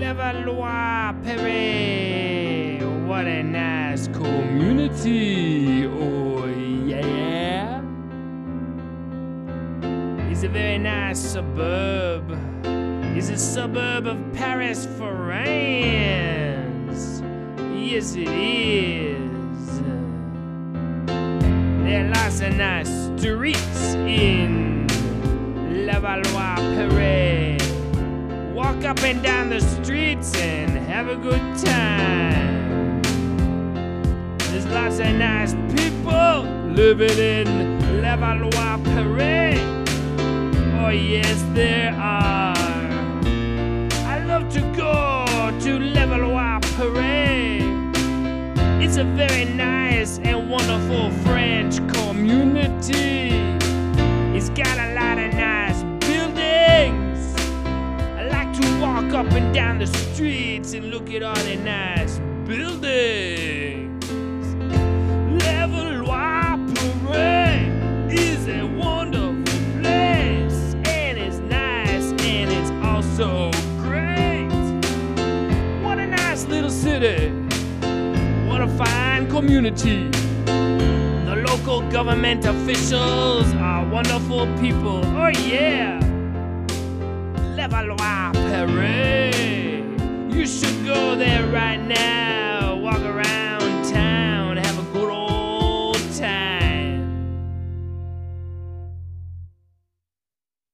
Levallois-Perret, what a nice community, oh yeah. It's a very nice suburb. It's a suburb of Paris, France. Yes, it is. There are lots of nice streets in Levallois-Perret. Walk up and down the streets and have a good time. There's lots of nice people living in Levallois-Perret. Oh yes, there are. I love to go to Levallois-Perret. It's a very nice and wonderful French community. It's got a lot of nice buildings. I like to walk up and down the streets and look at all the nice buildings. Levallois-Perret is a wonderful place, and it's nice and it's also great. What a nice little city. What a fine community. The local government officials are wonderful people. Oh yeah. Levallois-Perret.